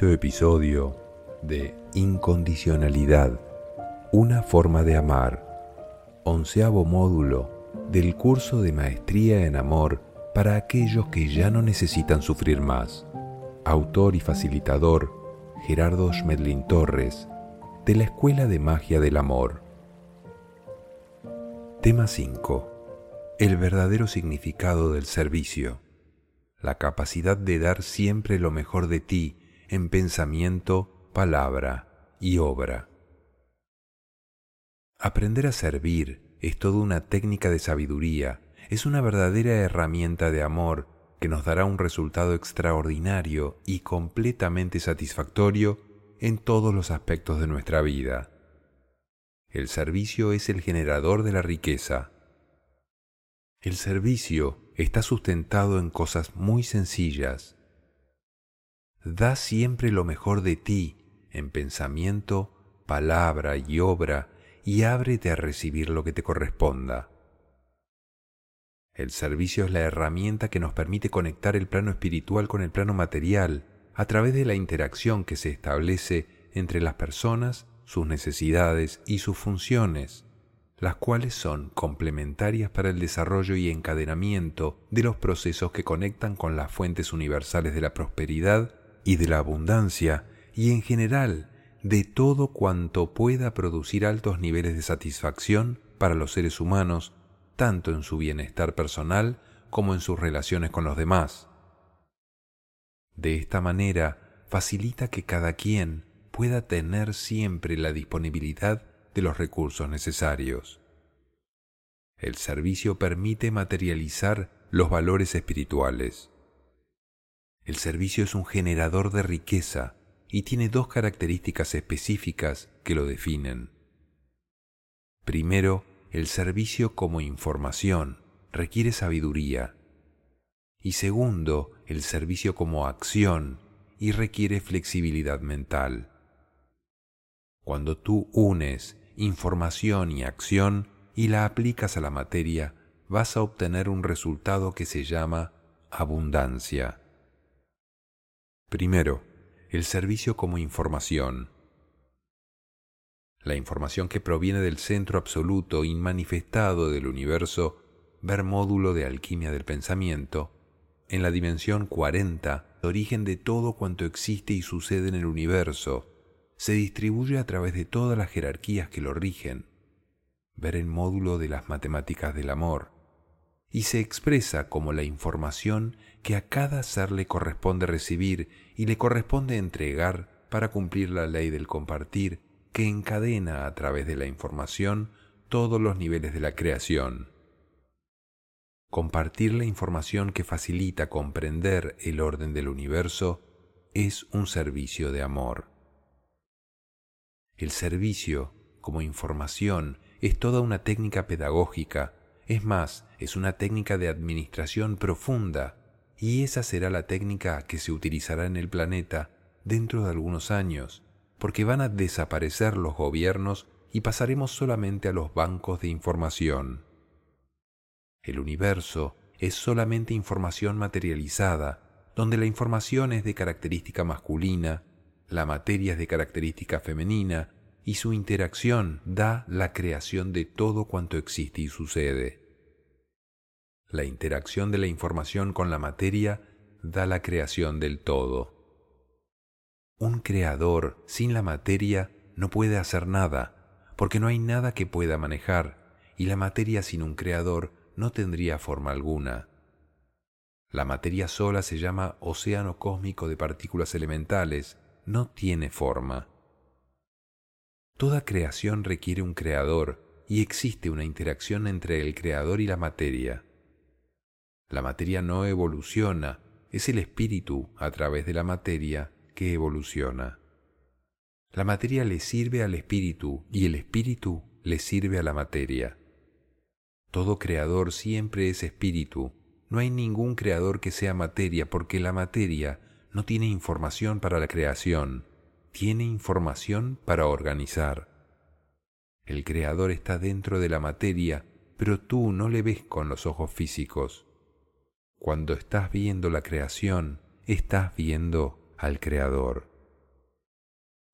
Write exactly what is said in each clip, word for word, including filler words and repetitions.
quinto episodio de Incondicionalidad, una forma de amar, onceavo módulo del curso de Maestría en Amor para aquellos que ya no necesitan sufrir más. Autor y facilitador Gerardo Schmedlin Torres, de la Escuela de Magia del Amor. Tema cinco. El verdadero significado del servicio. La capacidad de dar siempre lo mejor de ti en pensamiento, palabra y obra. Aprender a servir es toda una técnica de sabiduría, es una verdadera herramienta de amor que nos dará un resultado extraordinario y completamente satisfactorio en todos los aspectos de nuestra vida. El servicio es el generador de la riqueza. El servicio está sustentado en cosas muy sencillas. Da siempre lo mejor de ti en pensamiento, palabra y obra y ábrete a recibir lo que te corresponda. El servicio es la herramienta que nos permite conectar el plano espiritual con el plano material a través de la interacción que se establece entre las personas, sus necesidades y sus funciones, las cuales son complementarias para el desarrollo y encadenamiento de los procesos que conectan con las fuentes universales de la prosperidad y de la abundancia y en general de todo cuanto pueda producir altos niveles de satisfacción para los seres humanos, tanto en su bienestar personal como en sus relaciones con los demás. De esta manera, facilita que cada quien pueda tener siempre la disponibilidad de los recursos necesarios. El servicio permite materializar los valores espirituales. El servicio es un generador de riqueza y tiene dos características específicas que lo definen. Primero, el servicio como información requiere sabiduría. Y segundo, el servicio como acción y requiere flexibilidad mental. Cuando tú unes información y acción y la aplicas a la materia, vas a obtener un resultado que se llama abundancia. Primero, el servicio como información. La información que proviene del centro absoluto inmanifestado del universo, ver módulo de alquimia del pensamiento, en la dimensión cuarenta, el origen de todo cuanto existe y sucede en el universo, se distribuye a través de todas las jerarquías que lo rigen, ver el módulo de las matemáticas del amor, y se expresa como la información que a cada ser le corresponde recibir y le corresponde entregar para cumplir la ley del compartir que encadena a través de la información todos los niveles de la creación. Compartir la información que facilita comprender el orden del universo es un servicio de amor. El servicio, como información, es toda una técnica pedagógica, es más, es una técnica de administración profunda, y esa será la técnica que se utilizará en el planeta dentro de algunos años, porque van a desaparecer los gobiernos y pasaremos solamente a los bancos de información. El universo es solamente información materializada, donde la información es de característica masculina, la materia es de característica femenina, y su interacción da la creación de todo cuanto existe y sucede. La interacción de la información con la materia da la creación del todo. Un creador sin la materia no puede hacer nada, porque no hay nada que pueda manejar, y la materia sin un creador no tendría forma alguna. La materia sola se llama océano cósmico de partículas elementales, no tiene forma. Toda creación requiere un creador y existe una interacción entre el creador y la materia. La materia no evoluciona, es el espíritu a través de la materia que evoluciona. La materia le sirve al espíritu y el espíritu le sirve a la materia. Todo creador siempre es espíritu. No hay ningún creador que sea materia porque la materia no tiene información para la creación, tiene información para organizar. El creador está dentro de la materia, pero tú no le ves con los ojos físicos. Cuando estás viendo la creación, estás viendo al creador.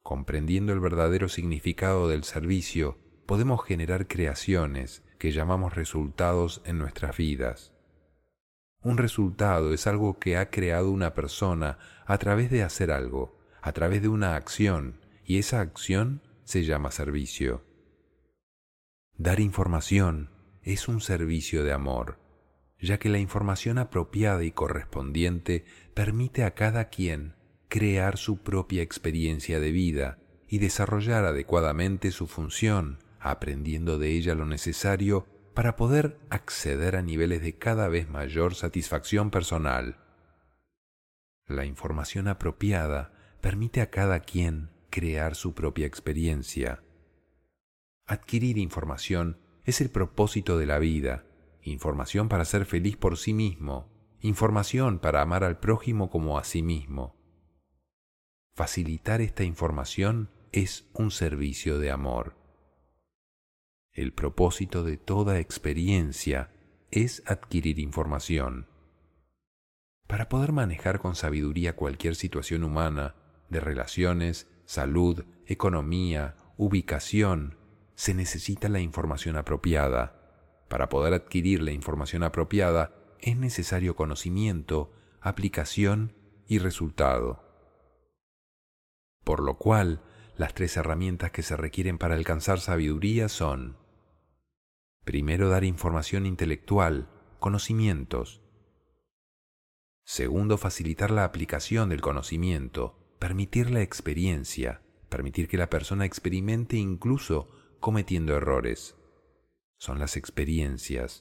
Comprendiendo el verdadero significado del servicio, podemos generar creaciones que llamamos resultados en nuestras vidas. Un resultado es algo que ha creado una persona a través de hacer algo, a través de una acción, y esa acción se llama servicio. Dar información es un servicio de amor, ya que la información apropiada y correspondiente permite a cada quien crear su propia experiencia de vida y desarrollar adecuadamente su función, aprendiendo de ella lo necesario para poder acceder a niveles de cada vez mayor satisfacción personal. La información apropiada permite a cada quien crear su propia experiencia. Adquirir información es el propósito de la vida, información para ser feliz por sí mismo, información para amar al prójimo como a sí mismo. Facilitar esta información es un servicio de amor. El propósito de toda experiencia es adquirir información. Para poder manejar con sabiduría cualquier situación humana, de relaciones, salud, economía, ubicación, se necesita la información apropiada. Para poder adquirir la información apropiada, es necesario conocimiento, aplicación y resultado. Por lo cual, las tres herramientas que se requieren para alcanzar sabiduría son: primero, dar información intelectual, conocimientos. Segundo, facilitar la aplicación del conocimiento, permitir la experiencia, permitir que la persona experimente incluso cometiendo errores. Son las experiencias.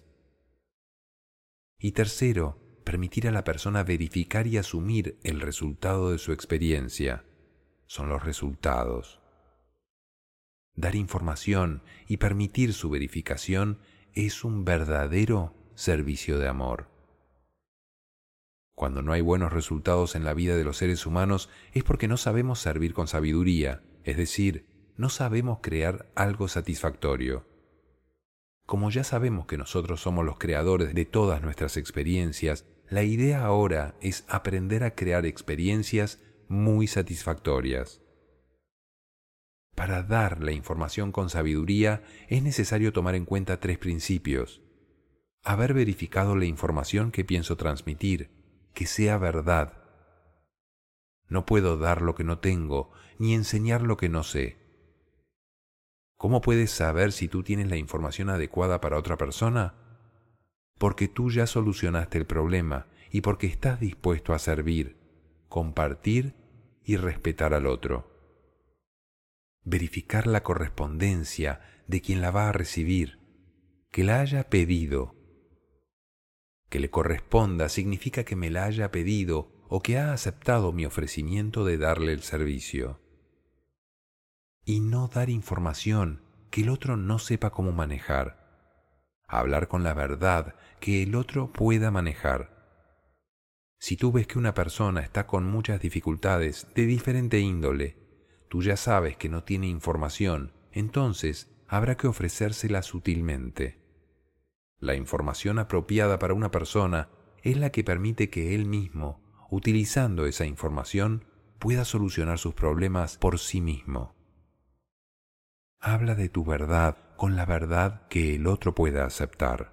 Y tercero, permitir a la persona verificar y asumir el resultado de su experiencia. Son los resultados. Dar información y permitir su verificación es un verdadero servicio de amor. Cuando no hay buenos resultados en la vida de los seres humanos es porque no sabemos servir con sabiduría, es decir, no sabemos crear algo satisfactorio. Como ya sabemos que nosotros somos los creadores de todas nuestras experiencias, la idea ahora es aprender a crear experiencias muy satisfactorias. Para dar la información con sabiduría es necesario tomar en cuenta tres principios. Haber verificado la información que pienso transmitir, que sea verdad. No puedo dar lo que no tengo, ni enseñar lo que no sé. ¿Cómo puedes saber si tú tienes la información adecuada para otra persona? Porque tú ya solucionaste el problema y porque estás dispuesto a servir, compartir y respetar al otro. Verificar la correspondencia de quien la va a recibir, que la haya pedido. Que le corresponda significa que me la haya pedido o que ha aceptado mi ofrecimiento de darle el servicio. Y no dar información que el otro no sepa cómo manejar. Hablar con la verdad que el otro pueda manejar. Si tú ves que una persona está con muchas dificultades de diferente índole, tú ya sabes que no tiene información, entonces habrá que ofrecérsela sutilmente. La información apropiada para una persona es la que permite que él mismo, utilizando esa información, pueda solucionar sus problemas por sí mismo. Habla de tu verdad con la verdad que el otro pueda aceptar.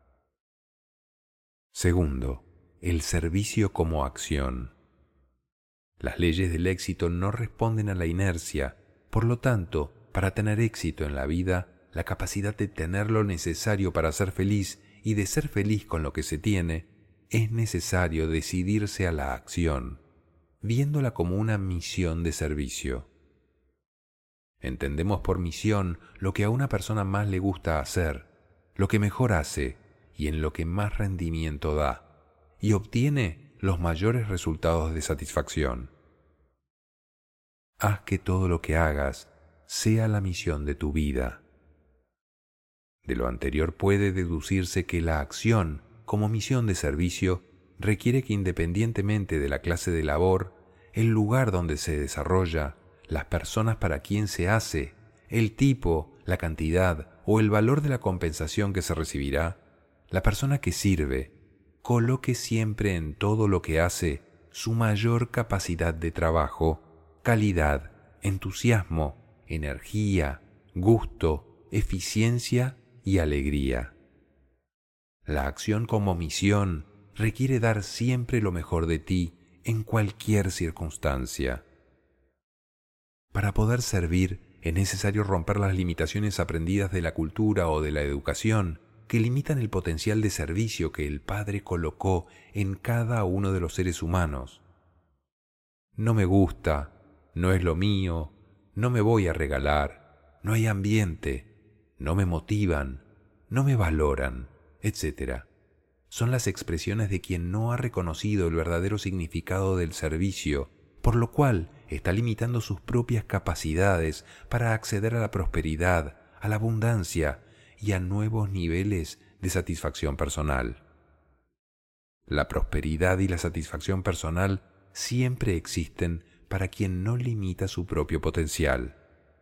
Segundo, el servicio como acción. Las leyes del éxito no responden a la inercia, por lo tanto, para tener éxito en la vida, la capacidad de tener lo necesario para ser feliz y de ser feliz con lo que se tiene, es necesario decidirse a la acción, viéndola como una misión de servicio. Entendemos por misión lo que a una persona más le gusta hacer, lo que mejor hace y en lo que más rendimiento da, y obtiene los mayores resultados de satisfacción. Haz que todo lo que hagas sea la misión de tu vida. De lo anterior puede deducirse que la acción, como misión de servicio, requiere que independientemente de la clase de labor, el lugar donde se desarrolla, las personas para quien se hace, el tipo, la cantidad o el valor de la compensación que se recibirá, la persona que sirve, coloque siempre en todo lo que hace su mayor capacidad de trabajo, calidad entusiasmo, energía, gusto, eficiencia y alegría. La acción como misión requiere dar siempre lo mejor de ti en cualquier circunstancia. Para poder servir es necesario romper las limitaciones aprendidas de la cultura o de la educación que limitan el potencial de servicio que el Padre colocó en cada uno de los seres humanos. No me gusta, no es lo mío, no me voy a regalar, no hay ambiente, no me motivan, no me valoran, etcétera. Son las expresiones de quien no ha reconocido el verdadero significado del servicio, por lo cual está limitando sus propias capacidades para acceder a la prosperidad, a la abundancia y a nuevos niveles de satisfacción personal. La prosperidad y la satisfacción personal siempre existen para quien no limita su propio potencial.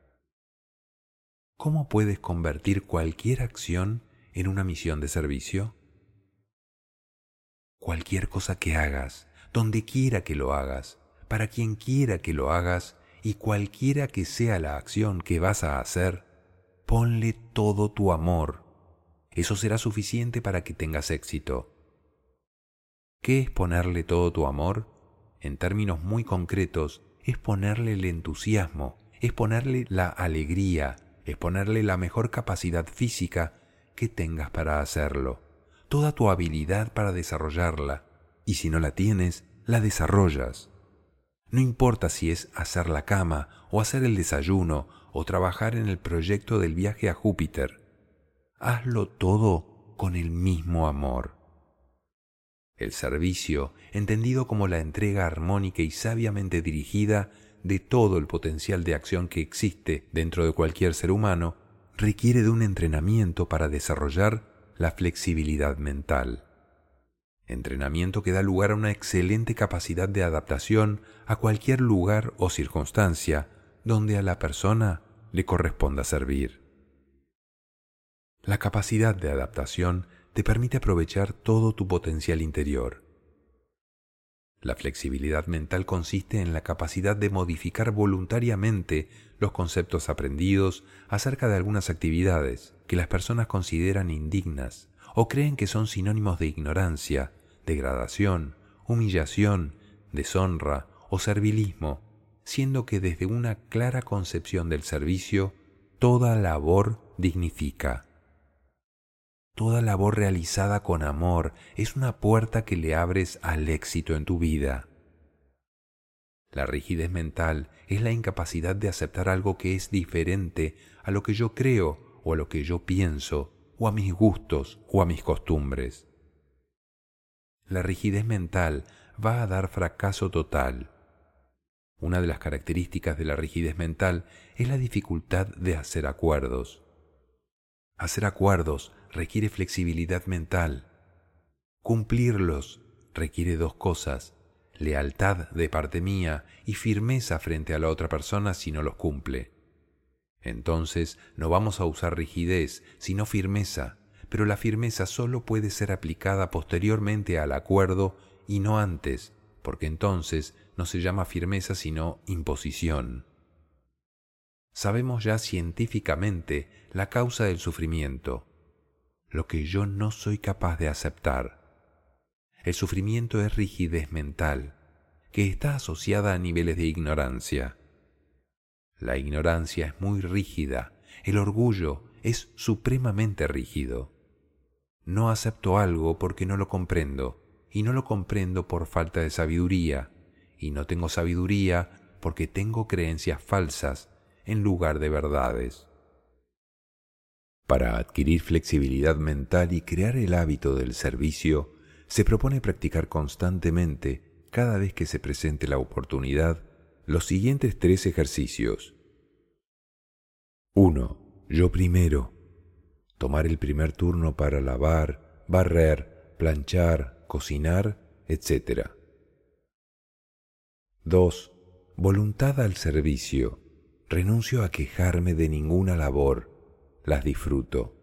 ¿Cómo puedes convertir cualquier acción en una misión de servicio? Cualquier cosa que hagas, donde quiera que lo hagas, para quien quiera que lo hagas y cualquiera que sea la acción que vas a hacer, ponle todo tu amor. Eso será suficiente para que tengas éxito. ¿Qué es ponerle todo tu amor? En términos muy concretos, es ponerle el entusiasmo, es ponerle la alegría, es ponerle la mejor capacidad física que tengas para hacerlo, toda tu habilidad para desarrollarla, y si no la tienes, la desarrollas. No importa si es hacer la cama, o hacer el desayuno, o trabajar en el proyecto del viaje a Júpiter. Hazlo todo con el mismo amor. El servicio, entendido como la entrega armónica y sabiamente dirigida de todo el potencial de acción que existe dentro de cualquier ser humano, requiere de un entrenamiento para desarrollar la flexibilidad mental. Entrenamiento que da lugar a una excelente capacidad de adaptación a cualquier lugar o circunstancia donde a la persona le corresponda servir. La capacidad de adaptación te permite aprovechar todo tu potencial interior. La flexibilidad mental consiste en la capacidad de modificar voluntariamente los conceptos aprendidos acerca de algunas actividades que las personas consideran indignas o creen que son sinónimos de ignorancia, degradación, humillación, deshonra o servilismo, siendo que desde una clara concepción del servicio, toda labor dignifica. Toda labor realizada con amor es una puerta que le abres al éxito en tu vida. La rigidez mental es la incapacidad de aceptar algo que es diferente a lo que yo creo o a lo que yo pienso o a mis gustos o a mis costumbres. La rigidez mental va a dar fracaso total. Una de las características de la rigidez mental es la dificultad de hacer acuerdos. Hacer acuerdos requiere flexibilidad mental. Cumplirlos requiere dos cosas: lealtad de parte mía y firmeza frente a la otra persona si no los cumple. Entonces no vamos a usar rigidez, sino firmeza, pero la firmeza solo puede ser aplicada posteriormente al acuerdo y no antes, porque entonces no se llama firmeza sino imposición. Sabemos ya científicamente la causa del sufrimiento, lo que yo no soy capaz de aceptar. El sufrimiento es rigidez mental, que está asociada a niveles de ignorancia. La ignorancia es muy rígida, el orgullo es supremamente rígido. No acepto algo porque no lo comprendo, y no lo comprendo por falta de sabiduría, y no tengo sabiduría porque tengo creencias falsas en lugar de verdades. Para adquirir flexibilidad mental y crear el hábito del servicio, se propone practicar constantemente, cada vez que se presente la oportunidad, los siguientes tres ejercicios. uno. Yo primero. Tomar el primer turno para lavar, barrer, planchar, cocinar, etcétera. dos. Voluntad al servicio. Renuncio a quejarme de ninguna labor. Las disfruto.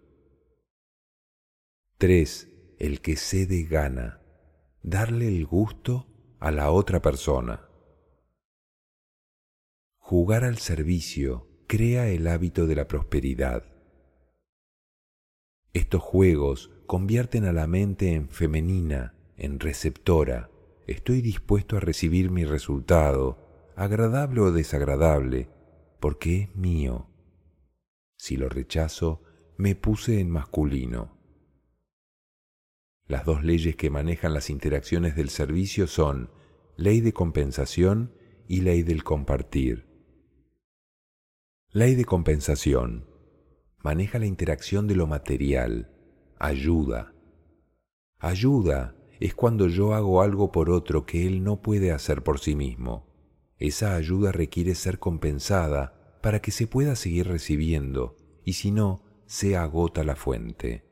tres. El que cede gana. Darle el gusto a la otra persona. Jugar al servicio crea el hábito de la prosperidad. Estos juegos convierten a la mente en femenina, en receptora. Estoy dispuesto a recibir mi resultado, agradable o desagradable, porque es mío. Si lo rechazo, me puse en masculino. Las dos leyes que manejan las interacciones del servicio son ley de compensación y ley del compartir. Ley de compensación. Maneja la interacción de lo material. Ayuda. Ayuda es cuando yo hago algo por otro que él no puede hacer por sí mismo. Esa ayuda requiere ser compensada para que se pueda seguir recibiendo, y si no, se agota la fuente.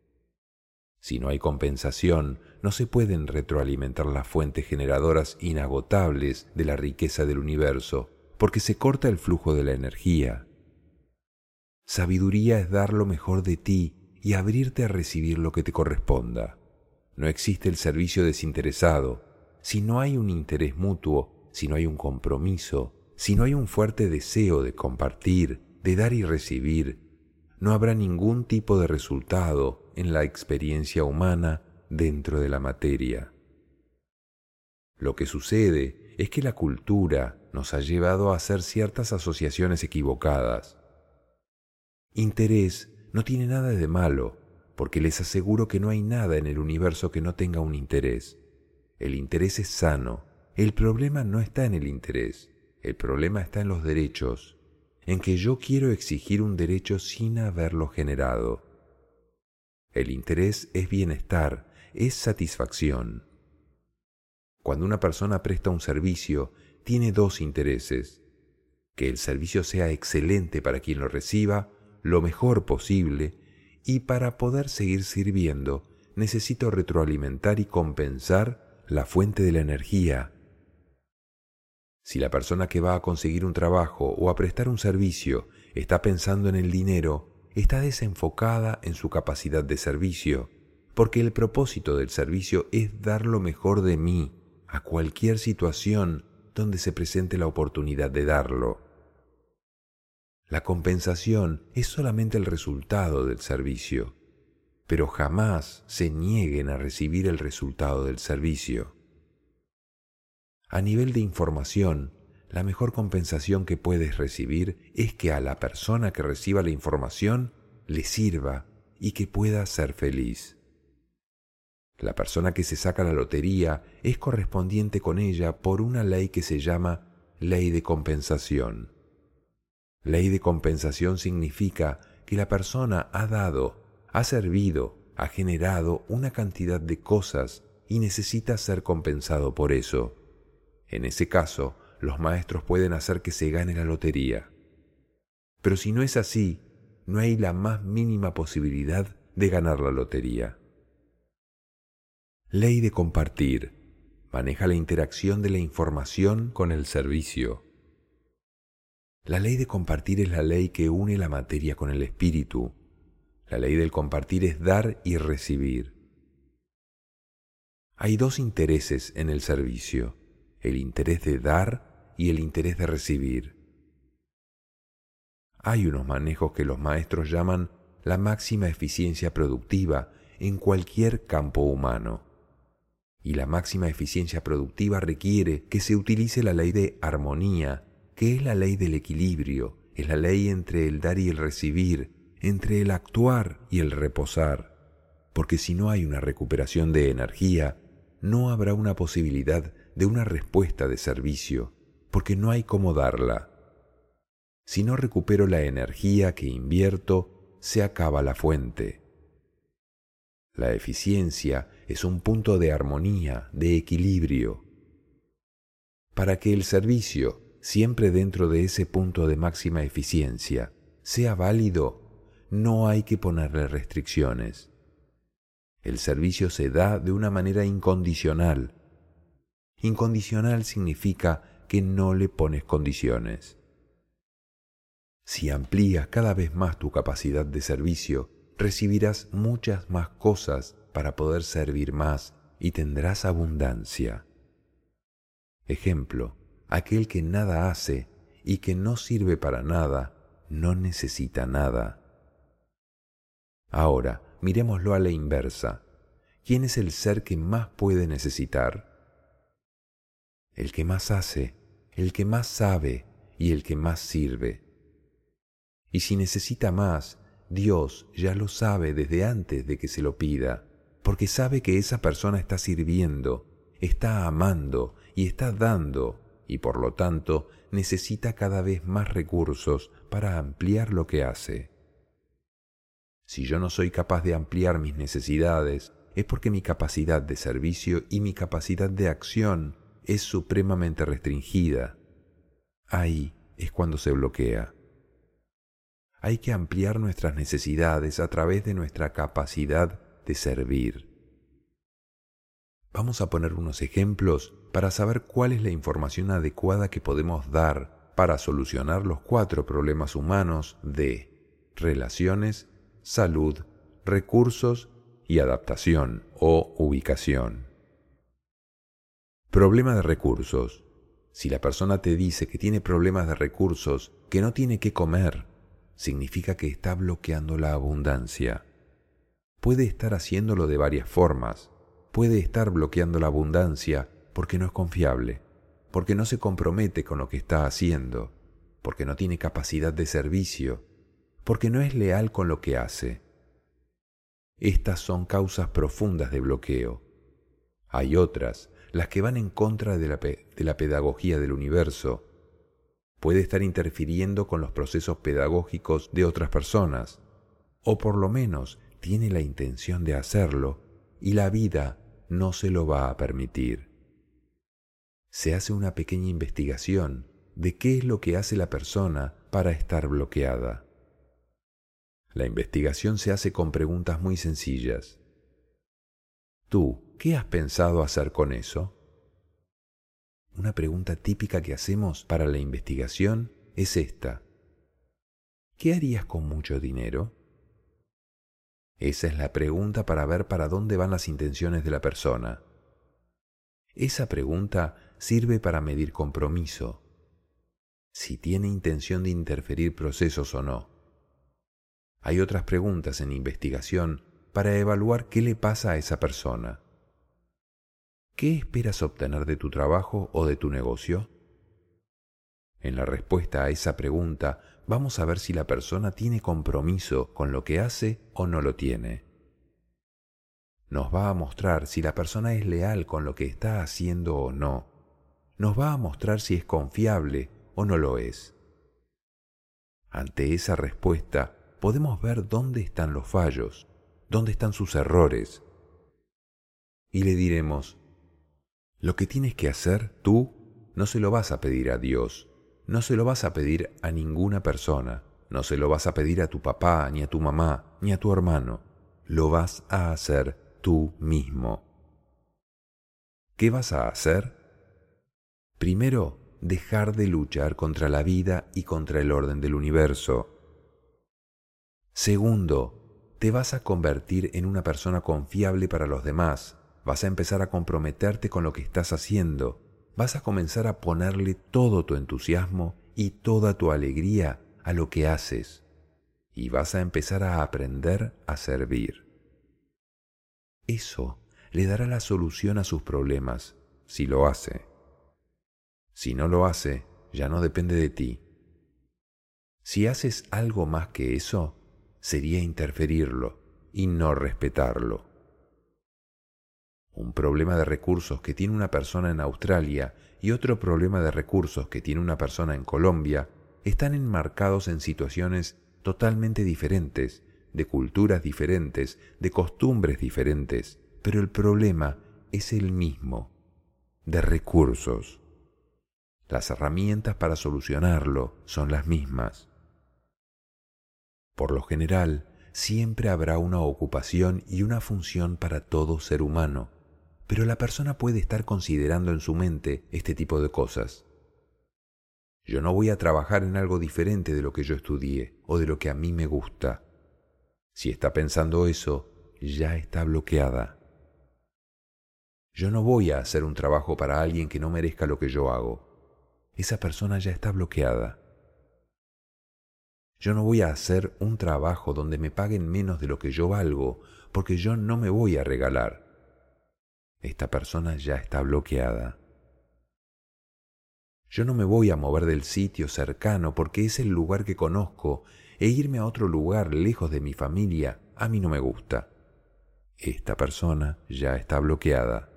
Si no hay compensación, no se pueden retroalimentar las fuentes generadoras inagotables de la riqueza del universo, porque se corta el flujo de la energía. Sabiduría es dar lo mejor de ti y abrirte a recibir lo que te corresponda. No existe el servicio desinteresado. Si no hay un interés mutuo, si no hay un compromiso, si no hay un fuerte deseo de compartir, de dar y recibir, no habrá ningún tipo de resultado en la experiencia humana dentro de la materia. Lo que sucede es que la cultura nos ha llevado a hacer ciertas asociaciones equivocadas. Interés no tiene nada de malo, porque les aseguro que no hay nada en el universo que no tenga un interés. El interés es sano. El problema no está en el interés. El problema está en los derechos, en que yo quiero exigir un derecho sin haberlo generado. El interés es bienestar, es satisfacción. Cuando una persona presta un servicio, tiene dos intereses: que el servicio sea excelente para quien lo reciba, lo mejor posible, y para poder seguir sirviendo, necesito retroalimentar y compensar la fuente de la energía. Si la persona que va a conseguir un trabajo o a prestar un servicio está pensando en el dinero, está desenfocada en su capacidad de servicio, porque el propósito del servicio es dar lo mejor de mí a cualquier situación donde se presente la oportunidad de darlo. La compensación es solamente el resultado del servicio, pero jamás se nieguen a recibir el resultado del servicio. A nivel de información, la mejor compensación que puedes recibir es que a la persona que reciba la información le sirva y que pueda ser feliz. La persona que se saca la lotería es correspondiente con ella por una ley que se llama ley de compensación. Ley de compensación significa que la persona ha dado, ha servido, ha generado una cantidad de cosas y necesita ser compensado por eso. En ese caso, los maestros pueden hacer que se gane la lotería. Pero si no es así, no hay la más mínima posibilidad de ganar la lotería. Ley de compartir. Maneja la interacción de la información con el servicio. La ley de compartir es la ley que une la materia con el espíritu. La ley del compartir es dar y recibir. Hay dos intereses en el servicio: el interés de dar y el interés de recibir. Hay unos manejos que los maestros llaman la máxima eficiencia productiva en cualquier campo humano. Y la máxima eficiencia productiva requiere que se utilice la ley de armonía, que es la ley del equilibrio, es la ley entre el dar y el recibir, entre el actuar y el reposar. Porque si no hay una recuperación de energía, no habrá una posibilidad de una respuesta de servicio, porque no hay cómo darla. Si no recupero la energía que invierto, se acaba la fuente. La eficiencia es un punto de armonía, de equilibrio. Para que el servicio, siempre dentro de ese punto de máxima eficiencia, sea válido, no hay que ponerle restricciones. El servicio se da de una manera incondicional. Incondicional significa que no le pones condiciones. Si amplías cada vez más tu capacidad de servicio, recibirás muchas más cosas para poder servir más y tendrás abundancia. Ejemplo, aquel que nada hace y que no sirve para nada, no necesita nada. Ahora, miremoslo a la inversa. ¿Quién es el ser que más puede necesitar? El que más hace, el que más sabe y el que más sirve. Y si necesita más, Dios ya lo sabe desde antes de que se lo pida, porque sabe que esa persona está sirviendo, está amando y está dando, y por lo tanto necesita cada vez más recursos para ampliar lo que hace. Si yo no soy capaz de ampliar mis necesidades, es porque mi capacidad de servicio y mi capacidad de acción es supremamente restringida. Ahí es cuando se bloquea. Hay que ampliar nuestras necesidades a través de nuestra capacidad de servir. Vamos a poner unos ejemplos para saber cuál es la información adecuada que podemos dar para solucionar los cuatro problemas humanos de relaciones, salud, recursos y adaptación o ubicación. Problema de recursos. Si la persona te dice que tiene problemas de recursos, que no tiene qué comer, significa que está bloqueando la abundancia. Puede estar haciéndolo de varias formas. Puede estar bloqueando la abundancia porque no es confiable, porque no se compromete con lo que está haciendo, porque no tiene capacidad de servicio, porque no es leal con lo que hace. Estas son causas profundas de bloqueo. Hay otras, las que van en contra de la, pe- de la pedagogía del universo. Puede estar interfiriendo con los procesos pedagógicos de otras personas, o por lo menos tiene la intención de hacerlo, y la vida no se lo va a permitir. Se hace una pequeña investigación de qué es lo que hace la persona para estar bloqueada. La investigación se hace con preguntas muy sencillas. ¿Tú qué has pensado hacer con eso? Una pregunta típica que hacemos para la investigación es esta. ¿Qué harías con mucho dinero? Esa es la pregunta para ver para dónde van las intenciones de la persona. Esa pregunta sirve para medir compromiso, si tiene intención de interferir procesos o no. Hay otras preguntas en investigación para evaluar qué le pasa a esa persona. ¿Qué esperas obtener de tu trabajo o de tu negocio? En la respuesta a esa pregunta vamos a ver si la persona tiene compromiso con lo que hace o no lo tiene. Nos va a mostrar si la persona es leal con lo que está haciendo o no. Nos va a mostrar si es confiable o no lo es. Ante esa respuesta podemos ver dónde están los fallos, dónde están sus errores. Y le diremos, lo que tienes que hacer tú no se lo vas a pedir a Dios, no se lo vas a pedir a ninguna persona, no se lo vas a pedir a tu papá, ni a tu mamá, ni a tu hermano, lo vas a hacer tú mismo. ¿Qué vas a hacer? Primero, dejar de luchar contra la vida y contra el orden del universo. Segundo, te vas a convertir en una persona confiable para los demás. Vas a empezar a comprometerte con lo que estás haciendo. Vas a comenzar a ponerle todo tu entusiasmo y toda tu alegría a lo que haces. Y vas a empezar a aprender a servir. Eso le dará la solución a sus problemas, si lo hace. Si no lo hace, ya no depende de ti. Si haces algo más que eso, sería interferirlo y no respetarlo. Un problema de recursos que tiene una persona en Australia y otro problema de recursos que tiene una persona en Colombia están enmarcados en situaciones totalmente diferentes, de culturas diferentes, de costumbres diferentes, pero el problema es el mismo, de recursos. Las herramientas para solucionarlo son las mismas. Por lo general, siempre habrá una ocupación y una función para todo ser humano, pero la persona puede estar considerando en su mente este tipo de cosas. Yo no voy a trabajar en algo diferente de lo que yo estudié o de lo que a mí me gusta. Si está pensando eso, ya está bloqueada. Yo no voy a hacer un trabajo para alguien que no merezca lo que yo hago. esa persona ya está bloqueada. Yo no voy a hacer un trabajo donde me paguen menos de lo que yo valgo, porque yo no me voy a regalar. Esta persona ya está bloqueada. Yo no me voy a mover del sitio cercano porque es el lugar que conozco, e irme a otro lugar lejos de mi familia a mí no me gusta. Esta persona ya está bloqueada.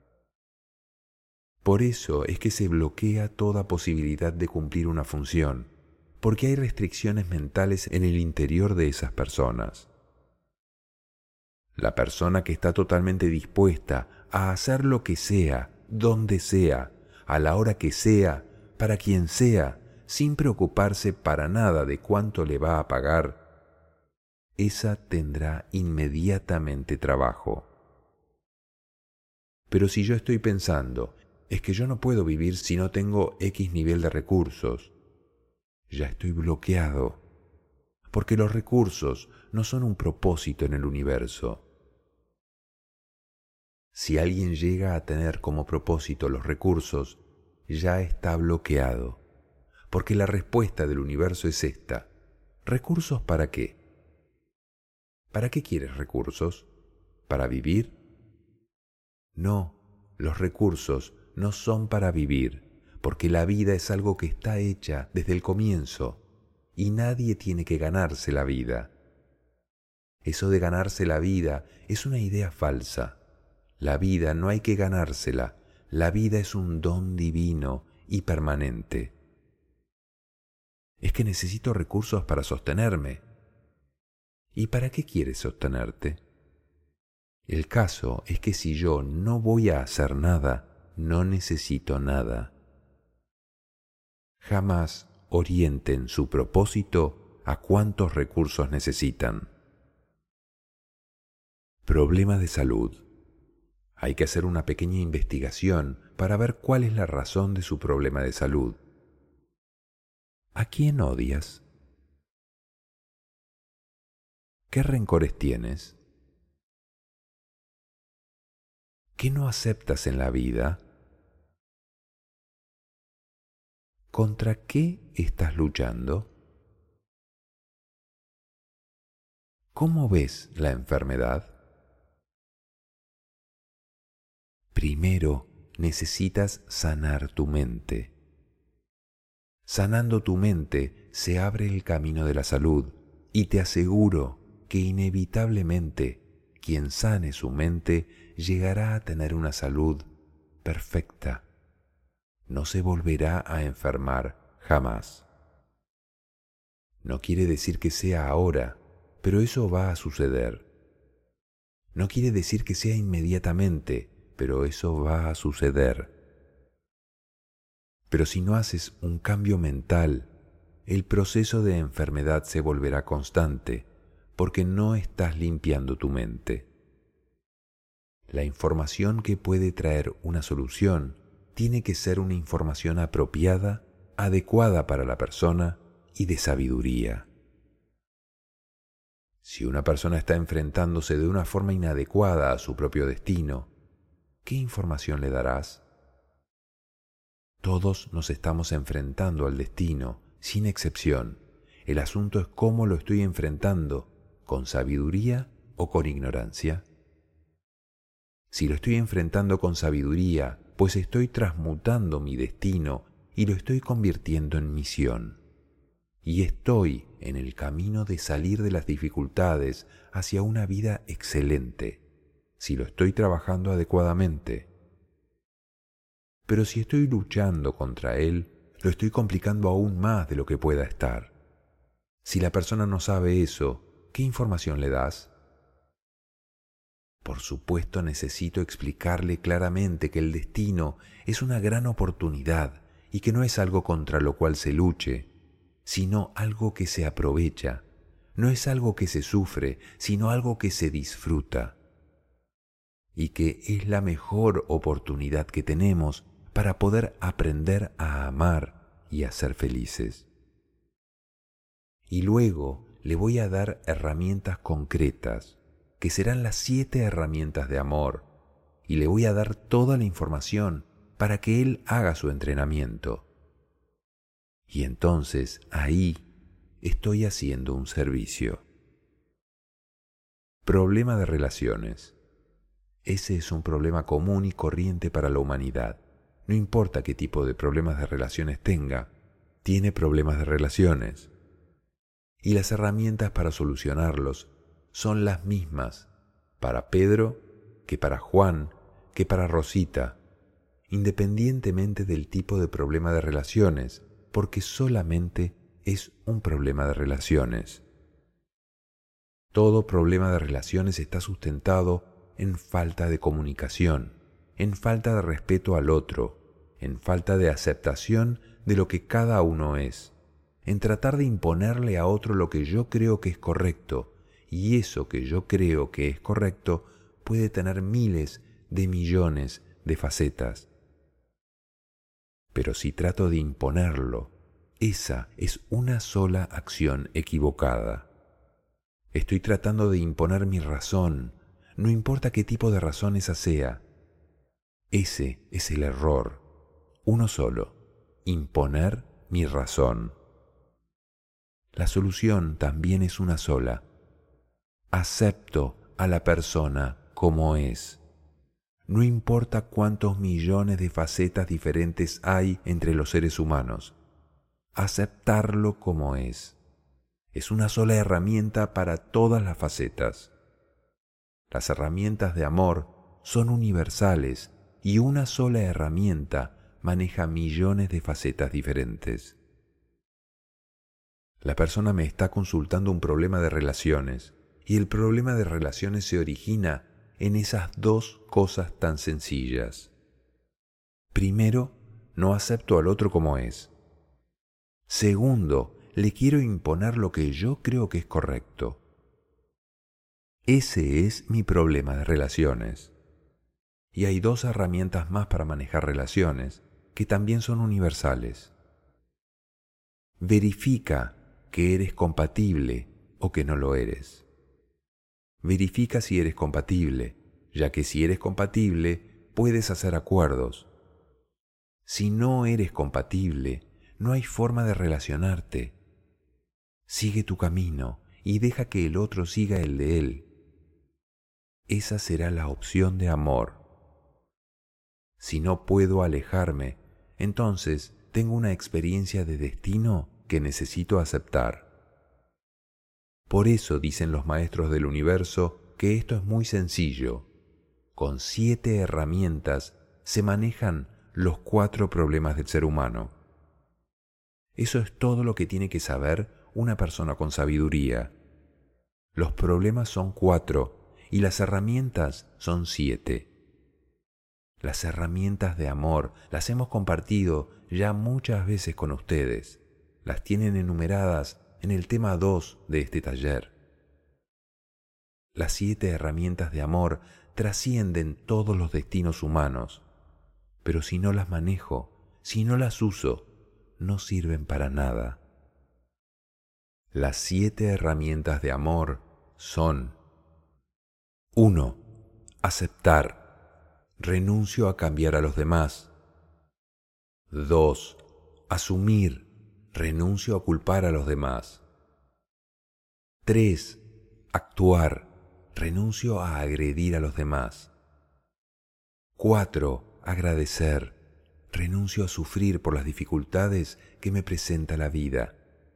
Por eso es que se bloquea toda posibilidad de cumplir una función, porque hay restricciones mentales en el interior de esas personas. La persona que está totalmente dispuesta a hacer lo que sea, donde sea, a la hora que sea, para quien sea, sin preocuparse para nada de cuánto le va a pagar, esa tendrá inmediatamente trabajo. Pero si yo estoy pensando, es que yo no puedo vivir si no tengo X nivel de recursos, ya estoy bloqueado, porque los recursos no son un propósito en el universo. Si alguien llega a tener como propósito los recursos, ya está bloqueado, porque la respuesta del universo es esta: ¿recursos para qué? ¿Para qué quieres recursos? ¿Para vivir? No, los recursos no son para vivir, porque la vida es algo que está hecha desde el comienzo, y nadie tiene que ganarse la vida. Eso de ganarse la vida es una idea falsa. La vida no hay que ganársela, la vida es un don divino y permanente. Es que necesito recursos para sostenerme. ¿Y para qué quieres sostenerte? El caso es que si yo no voy a hacer nada, no necesito nada. Jamás orienten su propósito a cuántos recursos necesitan. Problema de salud. Hay que hacer una pequeña investigación para ver cuál es la razón de su problema de salud. ¿A quién odias? ¿Qué rencores tienes? ¿Qué no aceptas en la vida? ¿Contra qué estás luchando? ¿Cómo ves la enfermedad? Primero necesitas sanar tu mente. Sanando tu mente se abre el camino de la salud, y te aseguro que inevitablemente quien sane su mente llegará a tener una salud perfecta. No se volverá a enfermar jamás. No quiere decir que sea ahora, pero eso va a suceder. No quiere decir que sea inmediatamente, pero eso va a suceder. Pero si no haces un cambio mental, el proceso de enfermedad se volverá constante, porque no estás limpiando tu mente. La información que puede traer una solución tiene que ser una información apropiada, adecuada para la persona y de sabiduría. Si una persona está enfrentándose de una forma inadecuada a su propio destino, ¿qué información le darás? Todos nos estamos enfrentando al destino, sin excepción. El asunto es cómo lo estoy enfrentando, con sabiduría o con ignorancia. Si lo estoy enfrentando con sabiduría, pues estoy transmutando mi destino y lo estoy convirtiendo en misión. Y estoy en el camino de salir de las dificultades hacia una vida excelente, si lo estoy trabajando adecuadamente. Pero si estoy luchando contra él, lo estoy complicando aún más de lo que pueda estar. Si la persona no sabe eso, ¿qué información le das? Por supuesto, necesito explicarle claramente que el destino es una gran oportunidad y que no es algo contra lo cual se luche, sino algo que se aprovecha. No es algo que se sufre, sino algo que se disfruta. Y que es la mejor oportunidad que tenemos para poder aprender a amar y a ser felices. Y luego le voy a dar herramientas concretas, que serán las siete herramientas de amor, y le voy a dar toda la información para que él haga su entrenamiento. Y entonces ahí estoy haciendo un servicio. Problema de relaciones. Ese es un problema común y corriente para la humanidad. No importa qué tipo de problemas de relaciones tenga, tiene problemas de relaciones. Y las herramientas para solucionarlos son las mismas para Pedro que para Juan, que para Rosita, independientemente del tipo de problema de relaciones, porque solamente es un problema de relaciones. Todo problema de relaciones está sustentado en falta de comunicación, en falta de respeto al otro, en falta de aceptación de lo que cada uno es, en tratar de imponerle a otro lo que yo creo que es correcto, y eso que yo creo que es correcto puede tener miles de millones de facetas. Pero si trato de imponerlo, esa es una sola acción equivocada. Estoy tratando de imponer mi razón, no importa qué tipo de razón esa sea. Ese es el error, uno solo, imponer mi razón. La solución también es una sola. Acepto a la persona como es. No importa cuántos millones de facetas diferentes hay entre los seres humanos. Aceptarlo como es. Es una sola herramienta para todas las facetas. Las herramientas de amor son universales y una sola herramienta maneja millones de facetas diferentes. La persona me está consultando un problema de relaciones y el problema de relaciones se origina en esas dos cosas tan sencillas. Primero, no acepto al otro como es. Segundo, le quiero imponer lo que yo creo que es correcto. Ese es mi problema de relaciones. Y hay dos herramientas más para manejar relaciones que también son universales. Verifica que eres compatible o que no lo eres. Verifica si eres compatible, ya que si eres compatible puedes hacer acuerdos. Si no eres compatible, no hay forma de relacionarte. Sigue tu camino y deja que el otro siga el de él. Esa será la opción de amor. Si no puedo alejarme, entonces tengo una experiencia de destino que necesito aceptar. Por eso dicen los maestros del universo que esto es muy sencillo. Con siete herramientas se manejan los cuatro problemas del ser humano. Eso es todo lo que tiene que saber una persona con sabiduría. Los problemas son cuatro y las herramientas son siete. Las herramientas de amor las hemos compartido ya muchas veces con ustedes. Las tienen enumeradas en el tema dos de este taller. Las siete herramientas de amor trascienden todos los destinos humanos, pero si no las manejo, si no las uso, no sirven para nada. Las siete herramientas de amor son: uno. Aceptar. Renuncio a cambiar a los demás. dos. Asumir. Renuncio a culpar a los demás. tres. Actuar. Renuncio a agredir a los demás. cuatro. Agradecer. Renuncio a sufrir por las dificultades que me presenta la vida.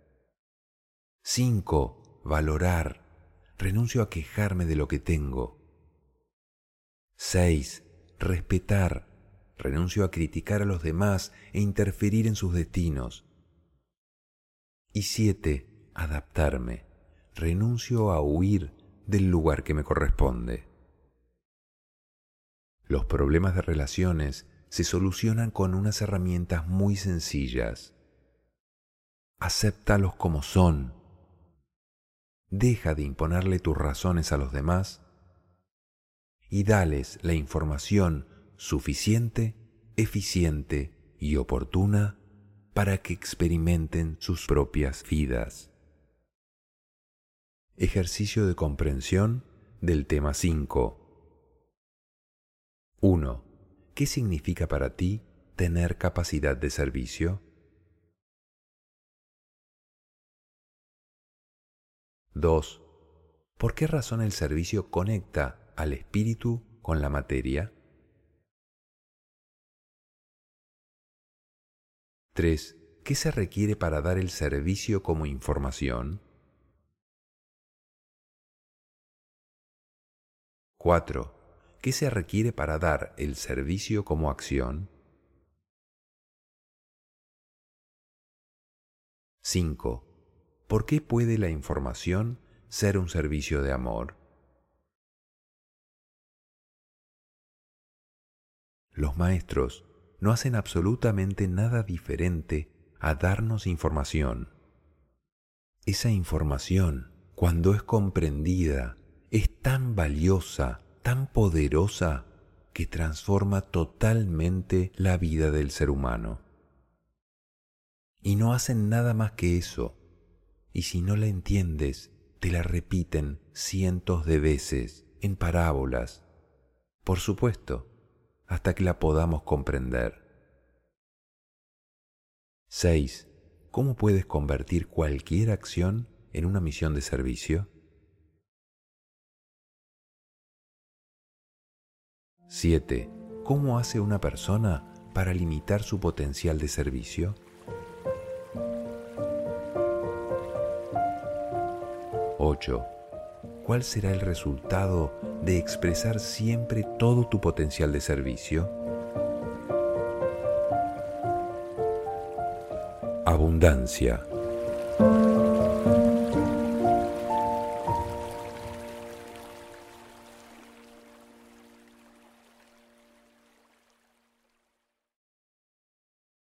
cinco. Valorar. Renuncio a quejarme de lo que tengo. seis. Respetar. Renuncio a criticar a los demás e interferir en sus destinos. Y siete. Adaptarme. Renuncio a huir del lugar que me corresponde. Los problemas de relaciones se solucionan con unas herramientas muy sencillas. Acéptalos como son. Deja de imponerle tus razones a los demás y dales la información suficiente, eficiente y oportuna para que experimenten sus propias vidas. Ejercicio de comprensión del tema cinco. uno. ¿Qué significa para ti tener capacidad de servicio? dos. ¿Por qué razón el servicio conecta al espíritu con la materia? tres. ¿Qué se requiere para dar el servicio como información? cuatro. ¿Qué se requiere para dar el servicio como acción? cinco. ¿Por qué puede la información ser un servicio de amor? Los maestros no hacen absolutamente nada diferente a darnos información. Esa información, cuando es comprendida, es tan valiosa, tan poderosa, que transforma totalmente la vida del ser humano. Y no hacen nada más que eso. Y si no la entiendes, te la repiten cientos de veces en parábolas. Por supuesto, hasta que la podamos comprender. seis. ¿Cómo puedes convertir cualquier acción en una misión de servicio? siete. ¿Cómo hace una persona para limitar su potencial de servicio? ocho. ¿Cuál será el resultado de expresar siempre todo tu potencial de servicio? Abundancia.